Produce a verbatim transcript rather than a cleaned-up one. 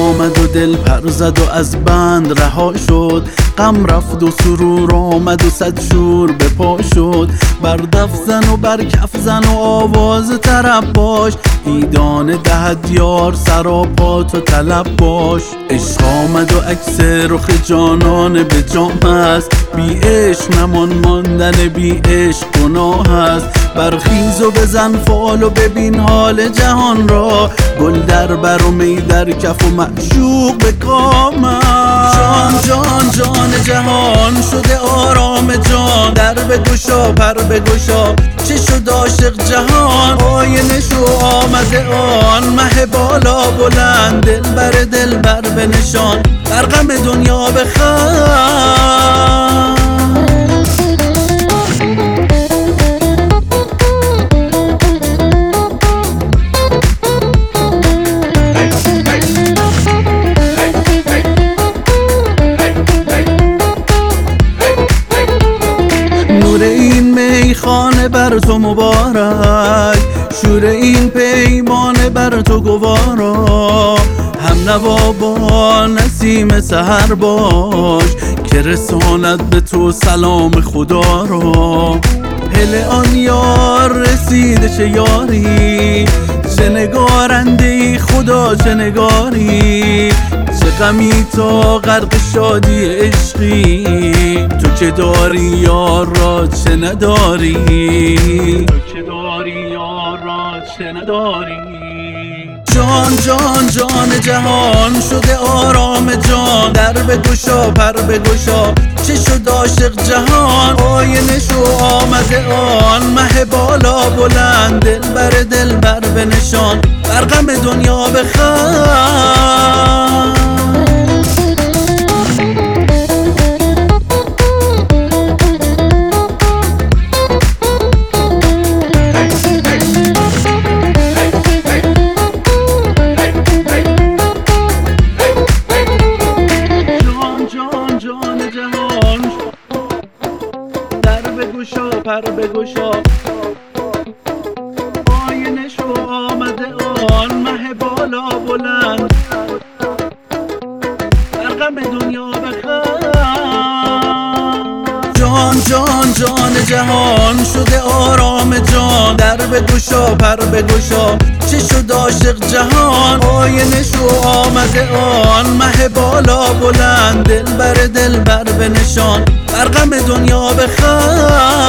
آمد و دل پر زد و از بند رها شد. غم رفت و سرور آمد و صد شور به پا شد. بر دف زن و بر کف زن و آواز طرب باش. ایدان دهد یار سراپات و طلب باش. عشق آمد و عکس رخ جانان به جام است. بی عشق نمان ماندن بی عشق گناه است. برخیز و بزن فال و ببین حال جهان را. گل در بر و می در کف و معشوق به کام است. جان جان جان جهان شده آرام جان. در بگشا پر بگشا چه شد عاشق جهان. آینه شو آمده آن مه بالا بلند. دل بر دل بر بنشان در غم دنیا بخند. نور این میخانه بر تو مبارک. شور این پیمانه بر تو گوارا. هم نوا با نسیم سحر باش که رساند به تو سلام خدا را. هل آن یار رسیده چه یاری. چه نگارنده خدا چه نگاری. چه غمی تا غرق شادی عشقی. تو که داری یار را چه نداری. تو که داری یار را چه نداری. جان جان جان جهان شده آرام جان. در بگشا پر بگشا چه شد عاشق جهان. آینه شو آمده آن مه بالا بلند. دل بر دل بر بنشان بر غم دنیا بخند. بگشا پر بگشا آینه شو آمده آن مه بالا بلند. در غم دنیا بخند. جان جان جان جهان شده آرام جان. در بگشا پر بگشا چه شد عاشق جهان. آینه شو آمده آن مه بالا بلند. دل بر دل بر بنشان بر غم دنیا بخند.